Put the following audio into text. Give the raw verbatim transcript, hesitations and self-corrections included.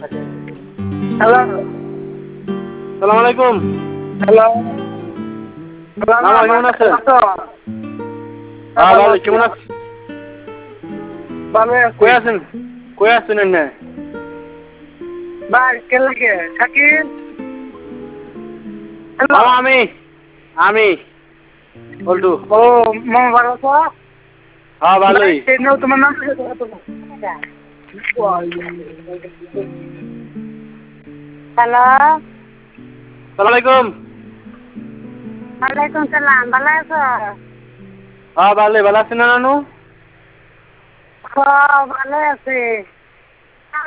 Hello, সালাম আলাইকুম। Hello, মামা কেমন আছেন? হ্যাঁ ভালো, কেমন আছেন? ভালো আছি কই আছেন? কই আছেন এনে? ভাই কে লাগে শাকিল? হ্যালো, মামা আমি আমি বল্টু। ও মামা ভালো আছো? হ্যাঁ ভাই ভালোই। সেই নাও তোমার নাম কি? হ্যালো, সালাম আলাইকুম। ওয়ালাইকুম সালাম, ভালো আছো? হ্যাঁ ভালোই, ভালো আছেন না নানু? হ্যাঁ ভালো আছি।